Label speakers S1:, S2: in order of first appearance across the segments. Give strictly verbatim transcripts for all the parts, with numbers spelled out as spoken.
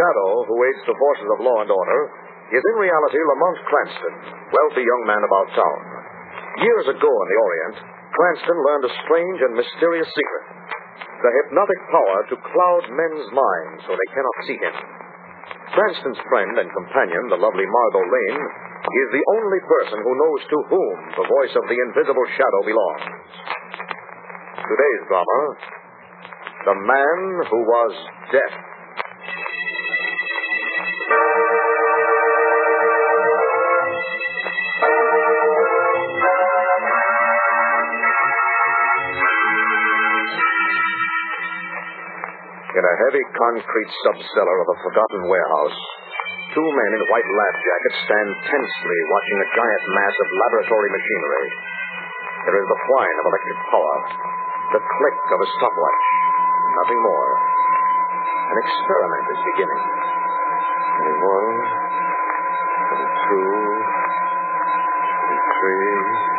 S1: shadow who aids the forces of law and order is in reality Lamont Cranston, wealthy young man about town. Years ago in the Orient, Cranston learned a strange and mysterious secret. The hypnotic power to cloud men's minds so they cannot see him. Cranston's friend and companion, the lovely Margot Lane, is the only person who knows to whom the voice of the invisible shadow belongs. Today's drama, The Man Who Was Deaf. In a heavy concrete subcellar of a forgotten warehouse, two men in white lab jackets stand tensely watching a giant mass of laboratory machinery. There is the whine of electric power, the click of a stopwatch, nothing more. An experiment is beginning. Twenty-one, twenty-two, twenty-three.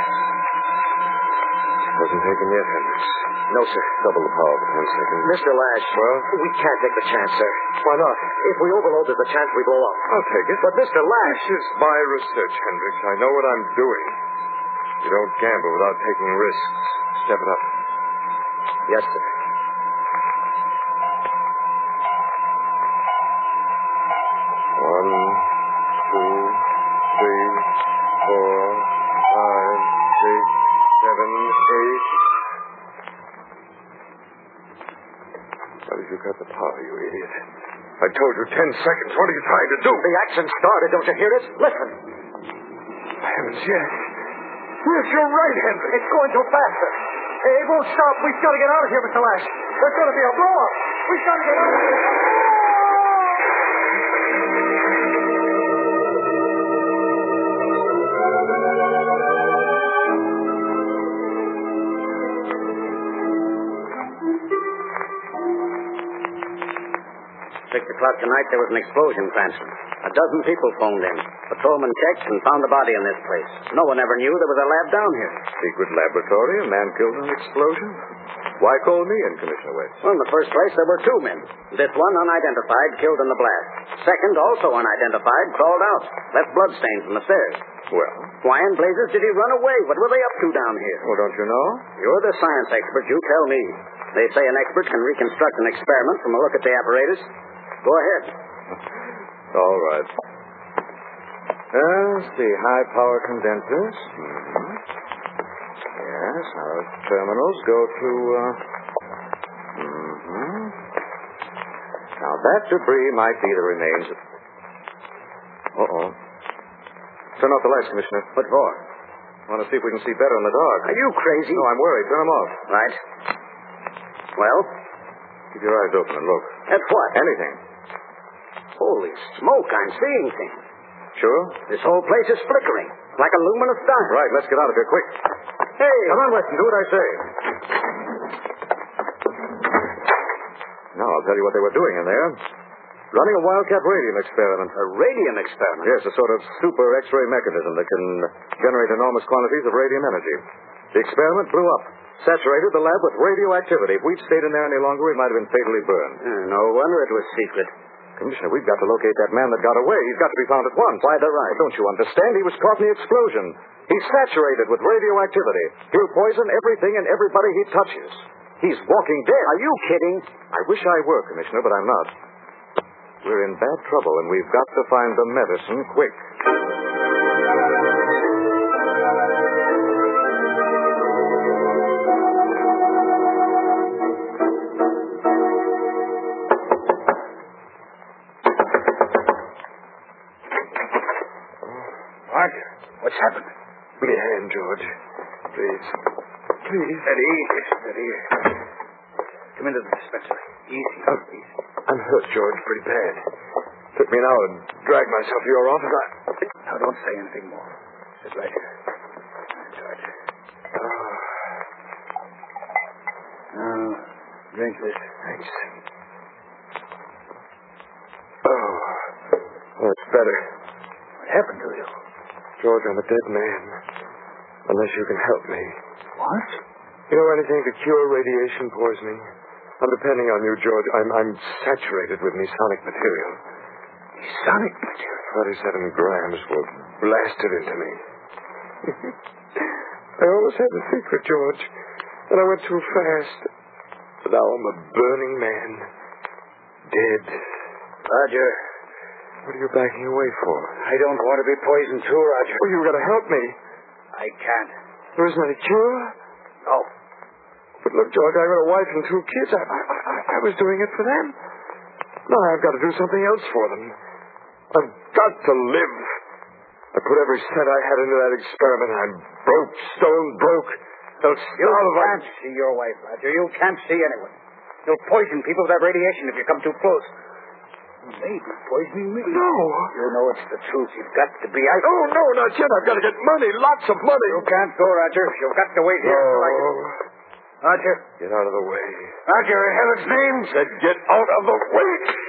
S1: Wasn't taken yet, Hendricks. No, sir. Double the power for one second.
S2: Mister Lash,
S1: well,
S2: we can't take the chance, sir.
S1: Why not?
S2: If we overload, there's a chance we blow up.
S1: I'll take it.
S2: But Mister Lash...
S3: This is my research, Hendricks. I know what I'm doing. You don't gamble without taking risks. Step it up.
S2: Yes, sir.
S3: One, two, three, four, five, six, seven, eight. Why did you cut the power, you idiot? I told you ten seconds. What are you trying to do?
S2: The action started. Don't you hear it? Listen.
S3: Heavens, yes. Yes, you're right, Henry.
S2: It's going too fast, sir. It won't stop. We've got to get out of here, Mister Lash. There's going to be a blow-up. We've got to get out of here.
S4: Six o'clock tonight, there was an explosion, Cranston. A dozen people phoned in. Patrolmen checked and found the body in this place. No one ever knew there was a lab down here.
S1: Secret laboratory? A man killed in an explosion? Why call me in, Commissioner West?
S4: Well, in the first place, there were two men. This one, unidentified, killed in the blast. Second, also unidentified, crawled out. Left bloodstains on the stairs.
S1: Well?
S4: Why in blazes did he run away? What were they up to down here?
S1: Well, don't you know?
S4: You're the science expert. You tell me. They say an expert can reconstruct an experiment from a look at the apparatus. Go ahead.
S1: All right. Let's see. High power condensers. Mm-hmm. Yes, our terminals go to, uh... Mm-hmm. Now, that debris might be the remains of... Uh-oh. Turn off the lights, Commissioner.
S4: What for?
S1: I want to see if we can see better in the dark.
S4: Are you crazy?
S1: No, I'm worried. Turn them off.
S4: Right. Well?
S1: Keep your eyes open and look.
S4: At what?
S1: Anything.
S4: Holy smoke, I'm seeing things.
S1: Sure?
S4: This whole place is flickering, like a luminous dime.
S1: Right, let's get out of here, quick.
S4: Hey!
S1: Come on, Weston, do what I say. Now, I'll tell you what they were doing in there. Running a Wildcat radium experiment.
S4: A radium experiment?
S1: Yes, a sort of super X-ray mechanism that can generate enormous quantities of radium energy. The experiment blew up, saturated the lab with radioactivity. If we'd stayed in there any longer, we might have been fatally burned.
S4: Uh, no wonder it was secret.
S1: Commissioner, we've got to locate that man that got away. He's got to be found at once.
S4: Why the right?
S1: Well, don't you understand? He was caught in the explosion. He's saturated with radioactivity. He'll poison everything and everybody he touches. He's walking dead.
S4: Are you kidding?
S1: I wish I were, Commissioner, but I'm not. We're in bad trouble, and we've got to find the medicine quick.
S3: What? What's happened? Give me a hand, George. Please. Please. Steady. Steady. Come into the dispensary. Easy. Oh, easy. I'm hurt, George, pretty bad. Took me an hour to drag myself to your office. I... Now, don't say anything more. Sit right here. George. Oh. Now, drink this. Thanks. Oh. Oh, it's better. What happened to you? George, I'm a dead man. Unless you can help me. What? You know anything to cure radiation poisoning? I'm depending on you, George. I'm, I'm saturated with Masonic material.
S2: Masonic material?
S3: Twenty-seven grams were blasted into me. I always had the secret, George. And I went too fast. But now I'm a burning man. Dead.
S2: Roger.
S3: What are you backing away for?
S2: I don't want to be poisoned too, Roger.
S3: Oh, you've got to help me.
S2: I can't.
S3: There isn't any cure?
S2: No.
S3: But look, George, I've got a wife and two kids. I, I, I, I was doing it for them. Now I've got to do something else for them. I've got to live. I put every cent I had into that experiment. I'm broke, stone broke. They'll
S2: You can't see your wife, Roger. You can't see anyone. You'll poison people with that radiation if you come too close. Maybe poisoning me.
S3: No.
S2: You know it's the truth. You've got to be out.
S3: Oh, no, not yet. I've got to get money. Lots of money.
S2: You can't go, Roger. You've got to wait here.
S3: No.
S2: Till I can... Roger.
S3: Get out of the way.
S2: Roger, in heaven's name.
S3: Said get out of the way.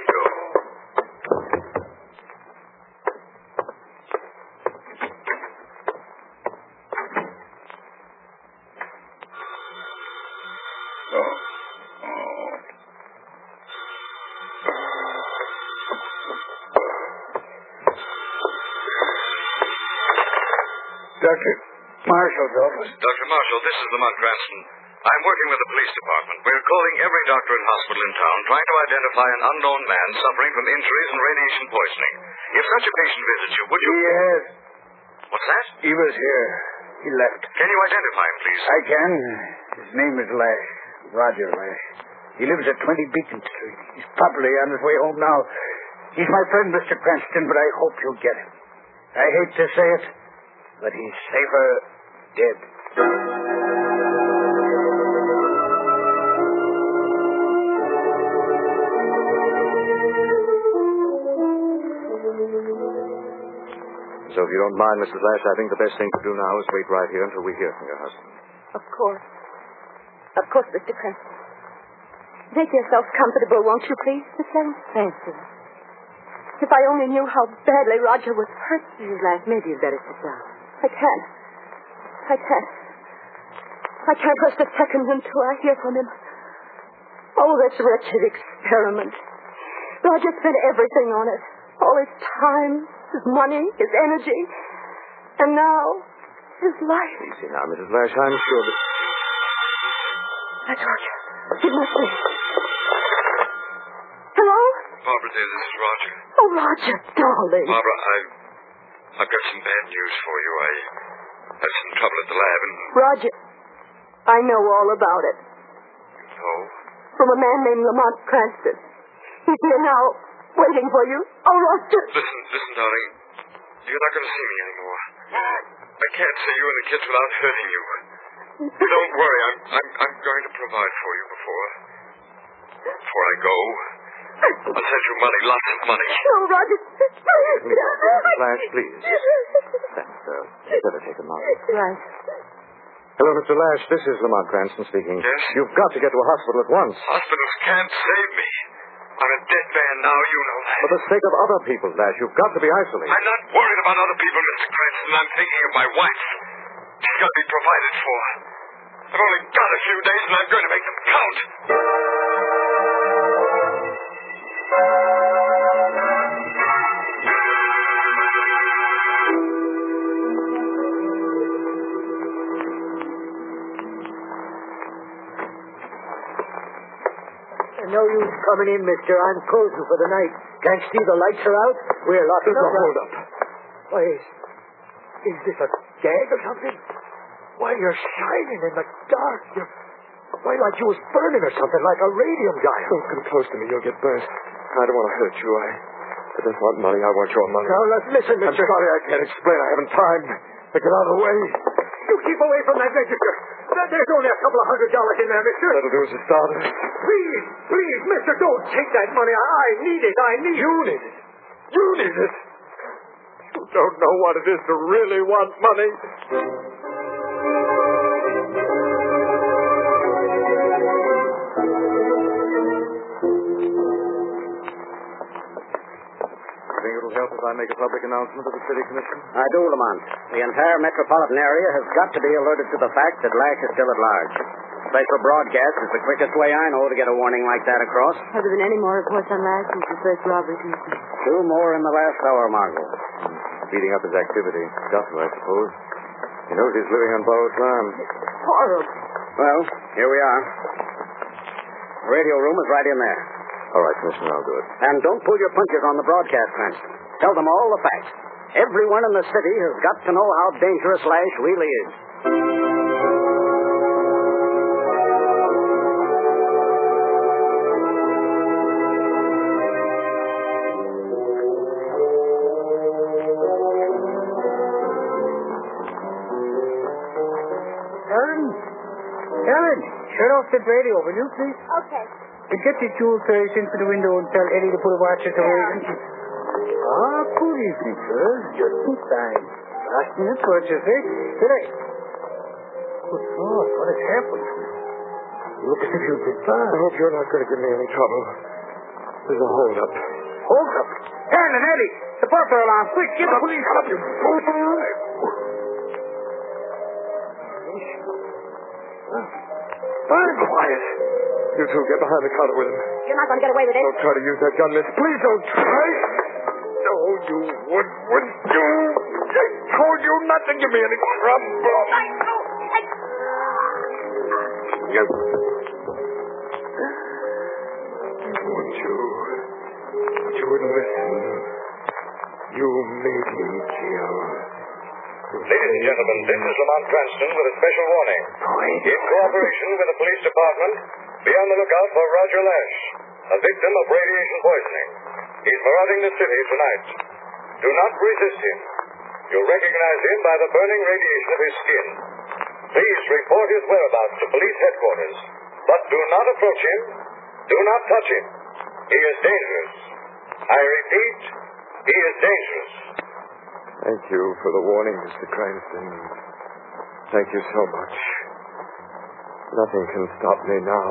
S2: Doctor Marshall's office.
S1: Doctor Marshall, this is Lamont Cranston. I'm working with the police department. We're calling every doctor and hospital in town trying to identify an unknown man suffering from injuries and radiation poisoning. If such a patient visits you, would you...
S2: He has.
S1: What's that?
S2: He was here. He left.
S1: Can you identify him, please?
S2: I can. His name is Lash. Roger Lash. He lives at twenty Beacon Street. He's probably on his way home now. He's my friend, Mister Cranston, but I hope you'll get him. I hate to say it, but he's safer dead.
S1: So if you don't mind, Missus Lash, I think the best thing to do now is wait right here until we hear from your husband.
S5: Of course. Of course, Mister Cranston. Make yourself comfortable, won't you, please, Miss Lane?
S6: Thank you.
S5: If I only knew how badly Roger was hurt.
S6: Missus Lash, maybe you'd better sit down.
S5: I can't. I can't. I can't rest a second until I hear from him. Oh, this wretched experiment. Roger spent everything on it. All his time, his money, his energy. And now, his life.
S1: Easy now, Missus Lash. I'm sure that...
S5: That's Roger. It must be. Hello?
S7: Barbara, dear, this is Roger.
S5: Oh, Roger, darling.
S7: Barbara, I've, I've got some bad news for you. I had some trouble at the lab and...
S5: Roger, I know all about it.
S7: Oh?
S5: From a man named Lamont Cranston. He's here now, waiting for you. Oh, Roger.
S7: Listen, listen, darling. You're not going to see me anymore. I can't see you and the kids without hurting you. Don't worry. I'm, I'm, I'm going to provide for you before... Before I go. I'll send you money, lots of money.
S5: Oh, Roger, please.
S1: Missus Lash, please. Thanks, sir. You better take him out.
S6: Right.
S1: Hello, Mister Lash. This is Lamont Cranston speaking.
S7: Yes?
S1: You've got to get to a hospital at once.
S7: Hospitals can't save me. I'm a dead man now, you know that.
S1: For the sake of other people, Lash, you've got to be isolated.
S7: I'm not worried about other people, Mister Cranston. I'm thinking of my wife. She's got to be provided for. I've only got a few days, and I'm going to make them count.
S2: No use coming in, mister. I'm closing for the night. Can't see the lights are out. We're locked up. Hold up. Why, is, is this a gag or something? Why, you're shining in the dark. You're, why, like you was burning or something, like a radium dial.
S3: Don't come close to me. You'll get burnt. I don't want to hurt you. I, I don't want money. I want your money.
S2: Now, let's listen,
S3: I'm
S2: mister.
S3: sorry I can't explain. I haven't time. Now get out of the way.
S2: You keep away from that register. There's only a couple of hundred dollars in there, mister.
S3: That'll do as a starter.
S2: Please, please, mister, don't take that money. I, I need it. I need it.
S3: You need it. You need it. You don't know what it is to really want money.
S1: Think it'll help if I make a public announcement of the city commission?
S4: I do, Lamont. The entire metropolitan area has got to be alerted to the fact that Lash is still at large. Special broadcast is the quickest way I know to get a warning like that across.
S6: Have there been any more reports on Lash since the first robbery, Commissioner?
S4: Two more in the last hour, Margot.
S1: Speeding up his activity. Gutter, I suppose. He knows he's living on borrowed time.
S6: Horrible.
S4: Well, here we are. The radio room is right in there.
S1: All right, Commissioner, I'll do it.
S4: And don't pull your punches on the broadcast, Cranston. Tell them all the facts. Everyone in the city has got to know how dangerous Lash really is.
S2: Ellen? Ellen, shut off that radio, will you, please?
S5: Okay.
S2: And get the jewel trays into the window and tell Eddie to put a watch at the
S5: Yeah.
S2: way. Ah, good evening, sir. Just in time. Last minute purchase, eh? Today. Good Lord, what has happened? You look as if you've been
S1: I
S2: bad.
S1: hope you're not going to give me any trouble. There's a hold-up.
S2: Hold up. Ellen and Eddie, the burglar alarm. Quick, get the police. Come up, you fool.
S1: Be quiet. You two get behind the counter with him.
S5: You're not going to get away with it.
S1: Don't try to use that gun, miss. Please don't try. No, you would, wouldn't you? I told you not to give me any trouble. Yes. Wouldn't you? But you wouldn't listen. You made me kill.
S8: Ladies and gentlemen, this is Lamont Cranston with a special warning. In cooperation with the police department, be on the lookout for Roger Lash, a victim of radiation poisoning. He's marauding the city tonight. Do not resist him. You'll recognize him by the burning radiation of his skin. Please report his whereabouts to police headquarters. But do not approach him. Do not touch him. He is dangerous. I repeat, he is dangerous.
S1: Thank you for the warning, Mister Cranston. Thank you so much. Nothing can stop me now.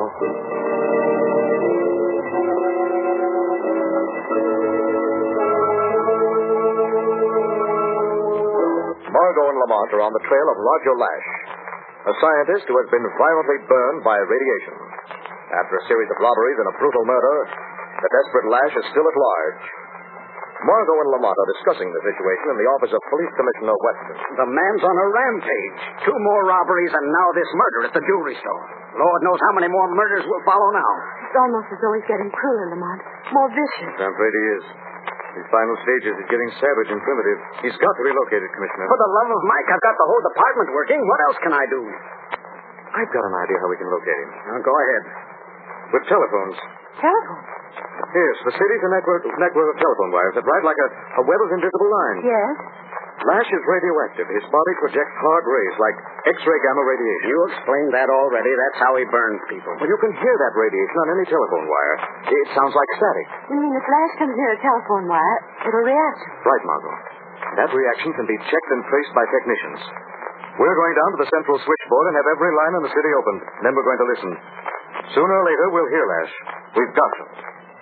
S9: Margot and Lamont are on the trail of Roger Lash, a scientist who has been violently burned by radiation. After a series of robberies and a brutal murder, the desperate Lash is still at large. Margot and Lamont are discussing the situation in the office of Police Commissioner Weston.
S4: The man's on a rampage. Two more robberies and now this murder at the jewelry store. Lord knows how many more murders will follow now.
S6: It's almost as though he's getting crueler, Lamont. More vicious.
S9: I'm afraid he is. His final stages is getting savage and primitive. He's got to be located, Commissioner.
S4: For the love of Mike, I've got the whole department working. What else can I do?
S9: I've got an idea how we can locate him.
S4: Now, go ahead.
S9: With telephones.
S6: Telephone?
S9: Yes, the city's a network, network of telephone wires that ride like a, a web of invisible lines.
S6: Yes.
S9: Lash is radioactive. His body projects hard rays like X-ray gamma radiation.
S4: You explained that already. That's how he burns people.
S9: Well, you can hear that radiation on any telephone wire. It sounds like static.
S6: You mean if Lash comes near a telephone wire, it'll react?
S9: Right, Margot. That reaction can be checked and traced by technicians. We're going down to the central switchboard and have every line in the city opened. Then we're going to listen. Sooner or later, we'll hear Lash. We've got to.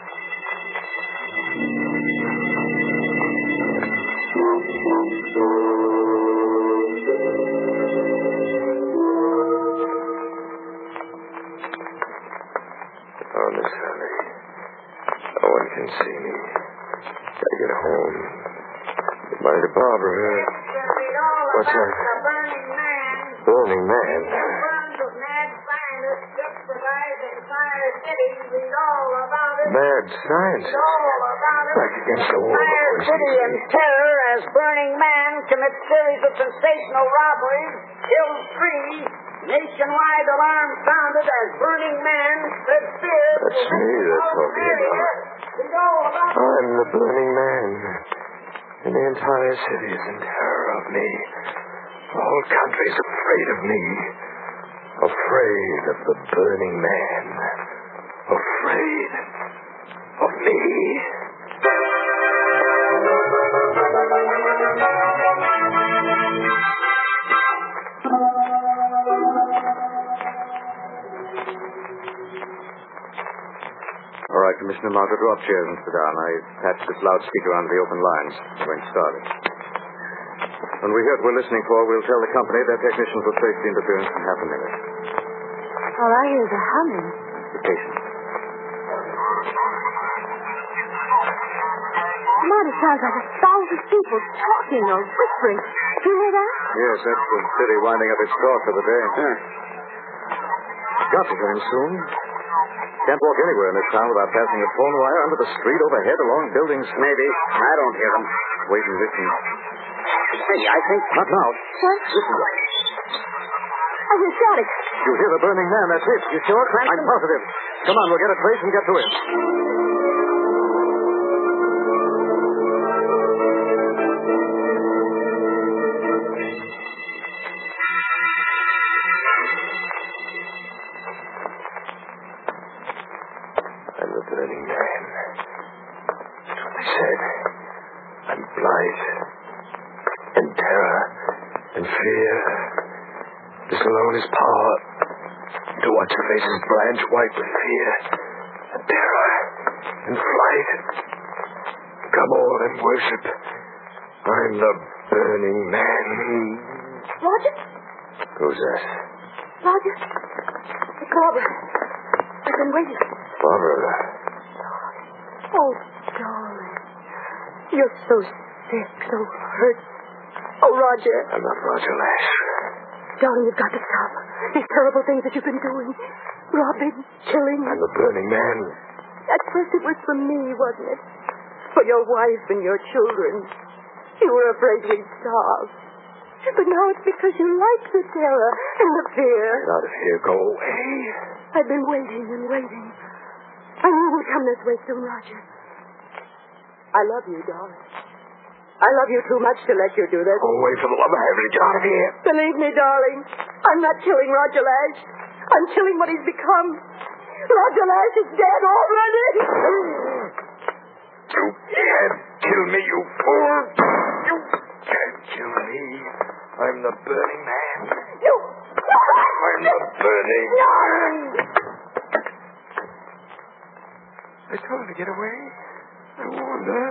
S1: Oh, Miss Sally. No one can see me. Gotta get home. Goodbye to Barbara. What's that? Burning Man. Mad science. Back against the wall.
S10: Fire City in terror as Burning Man commits series of sensational robberies, kills three. Nationwide alarm sounded as Burning Man spread fear.
S1: That's me they're talking about. I'm the Burning Man. And the entire city is in terror of me. The whole country's afraid of me. Afraid of the Burning Man. Afraid of me.
S9: All right, Commissioner Margaret, draw up chairs and sit down. I patched this loudspeaker onto the open lines. We're going to start it. When we hear what we're listening for, we'll tell the company that technicians will trace the interference in half a minute.
S6: All I hear is a humming.
S9: Be patient.
S6: Lamont, it sounds like a thousand people talking or whispering. Do you hear that?
S9: Yes, that's the city winding up its talk for the day.
S4: Huh.
S9: Got to come soon. Can't walk anywhere in this town without passing a phone wire under the street, overhead, along buildings.
S4: Maybe. I don't hear them.
S9: Wait and listen.
S4: Hey, I think...
S9: Not now.
S6: What?
S9: Listen.
S6: I hear static.
S9: You hear the burning man, that's it.
S4: You sure, Cranston?
S9: I'm positive. Come on, we'll get a trace and get to him.
S3: I'm the burning man. That's what they said. I'm blight and terror and fear. This alone is power. To watch the faces blanch white with fear and terror and flight. Come all and worship. I'm the burning man.
S6: Roger?
S3: Who's that?
S6: Roger? It's Barbara. I've been waiting.
S3: Barbara.
S6: Oh, darling. You're so sick, so hurt. Oh, Roger.
S3: I'm not Roger Lash.
S6: Darling, you've got to stop. These terrible things that you've been doing. Robbing, killing.
S3: I'm the burning man.
S6: At first it was for me, wasn't it? For your wife and your children. You were afraid we'd starve. But now it's because you like the terror and the fear.
S3: Get out of here. Go away.
S6: I've been waiting and waiting. I knew you'd come this way soon, Roger. I love you, darling. I love you too much to let you do this.
S3: Go away for the love of heaven. Get out of here.
S6: Believe me, darling, I'm not killing Roger Lash. I'm killing what he's become. Roger Lash is dead already.
S3: You can't kill me, you fool. You can't kill me. I'm the burning man.
S6: You...
S3: I'm the burning man. I told her to get away. I warned her.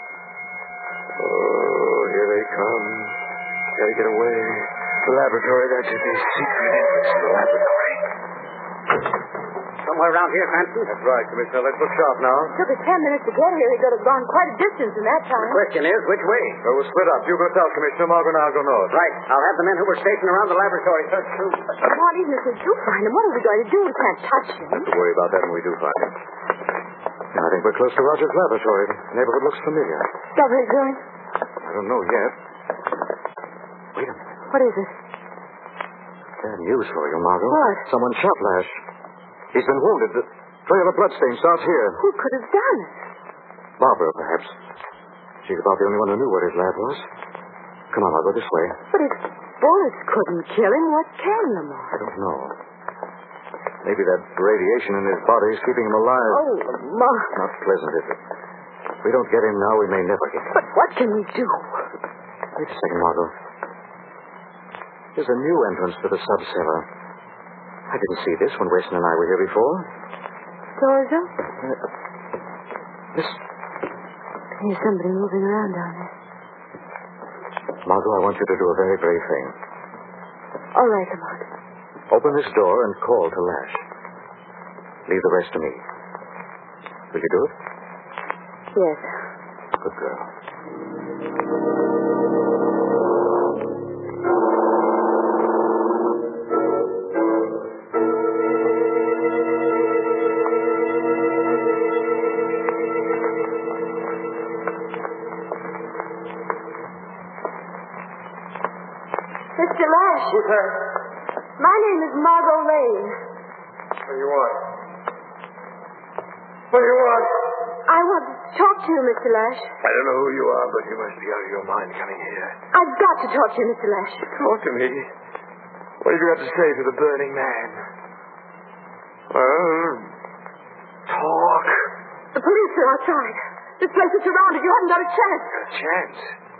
S3: Oh, here they come. Gotta get away. The laboratory, that should be secret entrance to the laboratory.
S4: Somewhere around here, Cranston?
S9: That's right, Commissioner. Let's look sharp now.
S6: Took us ten minutes to get here. He could have gone quite a distance in that time.
S4: The question is, which way?
S9: So we'll split up. You go south, Commissioner. Margot and I'll go north.
S4: Right. I'll have the men who were stationed around the laboratory search, too.
S6: Come on, even if we do find him, what are we going to do? We can't touch him.
S9: Don't have to worry about that when we do find him. Now, I think we're close to Roger's laboratory. The neighborhood looks familiar.
S6: Discover his going?
S9: I don't know yet. Wait a minute.
S6: What is it?
S9: Bad news for you, Margot.
S6: What?
S9: Someone shot Lash. He's been wounded. The trail of bloodstain starts here.
S6: Who could have done it?
S9: Barbara, perhaps. She's about the only one who knew where his lab was. Come on, I'll go this way.
S6: But if bullets couldn't kill him, what can, Lamont?
S9: I don't know. Maybe that radiation in his body is keeping him alive.
S6: Oh, Lamont.
S9: Not pleasant, is it? If we don't get him now, we may never get him.
S6: But what can we do?
S9: Wait a second, Margot. There's a new entrance to the sub-cellar. I didn't see this when Weston and I were here before.
S6: Doors open.
S9: Uh, this...
S6: There's somebody moving around down there.
S9: Margot, I want you to do a very brave thing.
S6: All right, Lamont.
S9: Open this door and call to Lash. Leave the rest to me. Will you do it?
S6: Yes.
S9: Good girl.
S6: Mister Lash.
S3: Who's that?
S6: My name is Margot Lane.
S3: What do you want? What do you want?
S6: I want to talk to you, Mister Lash.
S3: I don't know who you are, but you must be out of your mind coming here.
S6: I've got to talk to you, Mister Lash.
S3: Talk to me. What have you got to say to the burning man? Well, talk.
S6: The police are outside. This place is surrounded. You haven't got a chance.
S3: A chance?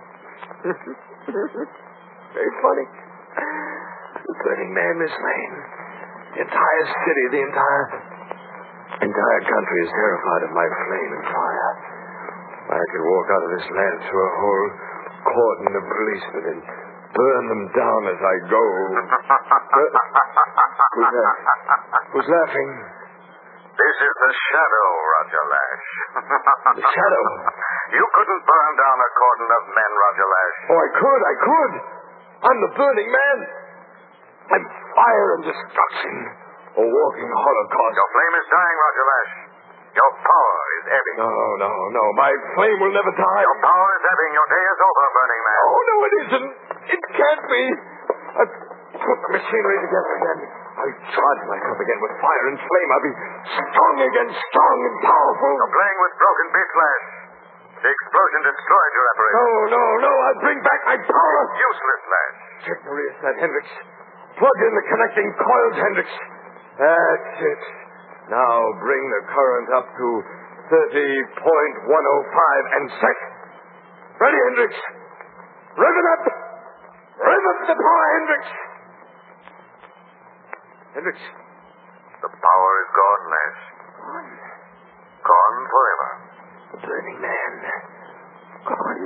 S3: Very funny. The burning man, Miss Lane. The entire city, the entire... entire country is terrified of my flame and fire. I could walk out of this land through a whole cordon of policemen and burn them down as I go. Who's that? Who's laughing?
S8: This is the shadow, Roger Lash.
S3: The shadow?
S8: You couldn't burn down a cordon of men, Roger Lash.
S3: Oh, I could, I could. I'm the burning man. I'm fire and destruction. A walking holocaust.
S8: Your flame is dying, Roger Lash. Your power is ebbing.
S3: No, no, no. My flame will never die.
S8: Your power is ebbing. Your day is over, Burning Man.
S3: Oh, no, it isn't. It can't be. I've put the machinery together again. I'll charge myself again with fire and flame. I'll be strong again, strong and powerful.
S8: You're playing with broken bits, Lash. The explosion destroyed your apparatus.
S3: No, no, no. I'll bring back my power.
S8: Useless, Lash.
S3: Check the rheostat, Hendricks. Plug in the connecting coils, Hendricks. That's it. Now bring the current up to thirty point one oh five and set. Ready, Hendricks? Rev it up! Rev up the power, Hendricks! Hendricks.
S8: The power is gone, Lash.
S3: Gone.
S8: Gone forever.
S3: The burning man. Gone.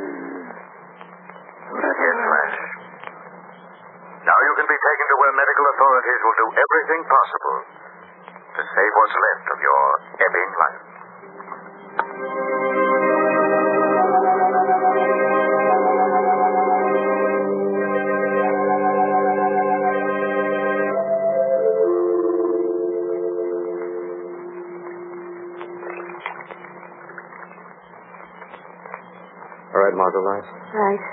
S8: Yes, Lash. Now you can be taken to where medical authorities will do everything possible to save what's left of your ebbing life.
S9: All right, Margot Lash.
S6: Right.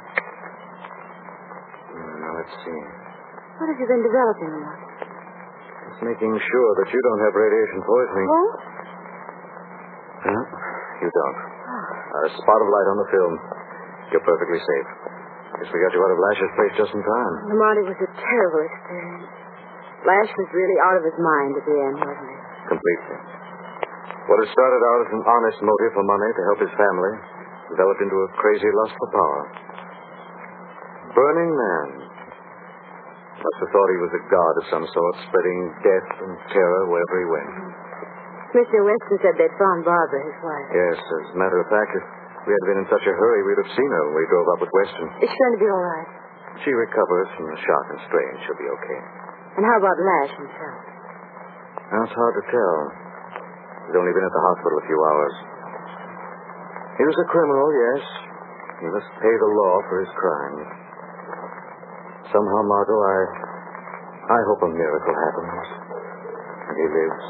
S9: Now, let's see.
S6: What have you been developing, Mark?
S9: Just making sure that you don't have radiation poisoning.
S6: Oh?
S9: No, you don't.
S6: Oh.
S9: A spot of light on the film. You're perfectly safe. Guess we got you out of Lash's place just in time.
S6: Lamont, it was a terrible experience. Lash was really out of his mind at the end, wasn't he?
S9: Completely. What had started out as an honest motive for money to help his family developed into a crazy lust for power. Burning Man. Must have thought he was a god of some sort, spreading death and terror wherever he went.
S6: Commissioner Winston said they'd found Barbara, his wife.
S9: Yes, as a matter of fact, if we hadn't been in such a hurry, we'd have seen her when we drove up with Weston.
S6: Is she going to be all right?
S9: She recovers from the shock and strain. She'll be okay.
S6: And how about Lash himself?
S9: Now, it's hard to tell. He's only been at the hospital a few hours. He was a criminal, yes. He must pay the law for his crimes. Somehow, Margot, I... I hope a miracle happens. And he lives.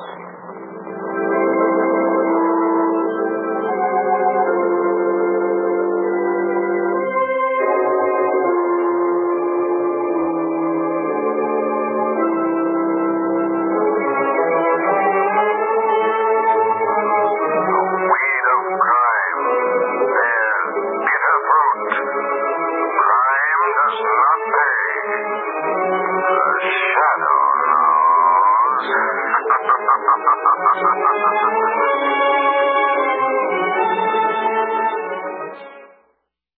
S8: Shadow knows.